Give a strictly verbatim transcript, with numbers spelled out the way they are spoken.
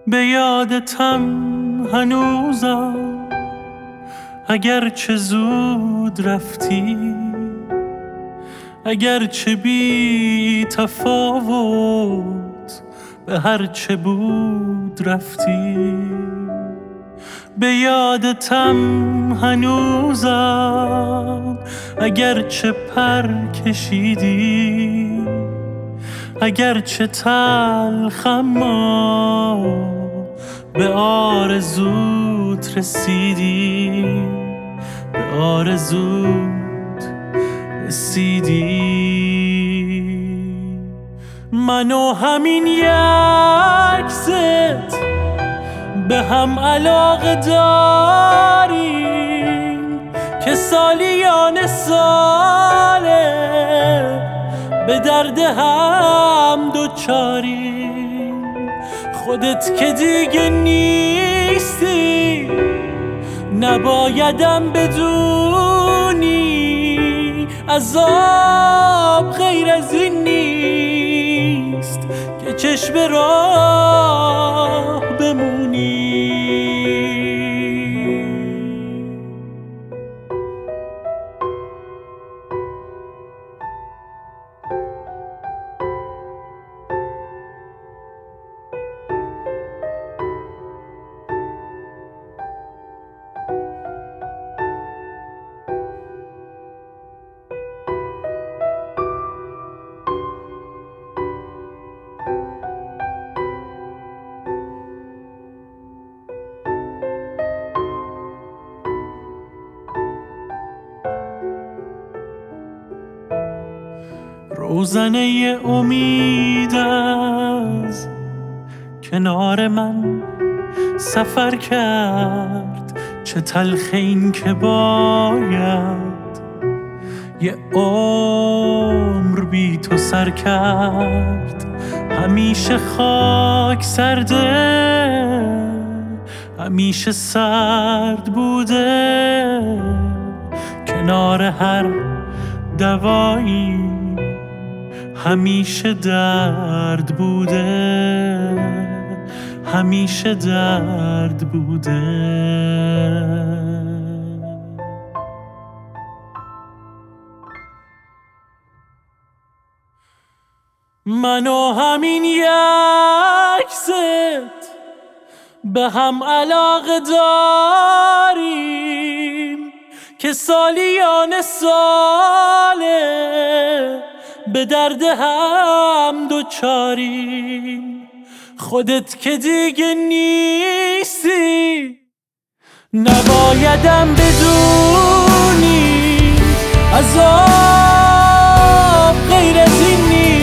به یادتم هنوزم اگرچه زود رفتی، اگرچه بی تفاوت به هرچه بود رفتی. به یادتم هنوزم اگرچه پر کشیدی، اگرچه تلخ اما به آرزوت رسیدی، به آرزوت رسیدی. من و همین یکست به هم علاقه داریم که سالیان ساله به درد هم دوچاریم. خودت که دیگه نیستی نبایدم بدونی، عذاب غیر از این نیست که چشم راه بمونی. روزنه امید از کنار من سفر کرد، چه تلخ این که باید یه عمر بی تو سر کرد. همیشه خاک سرده، همیشه سرد بوده، کنار هر دوایی همیشه درد بوده، همیشه درد بوده. من و همین یکست به هم علاقه داریم که سالیان ساله به درد هم دوچاریم. خودت که دیگه نیستی نبایدم بدونی، عذاب غیر از این نیست